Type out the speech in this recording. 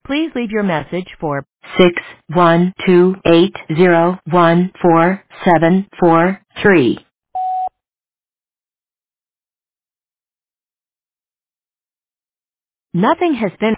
Please leave your message for 612801473. Nothing has been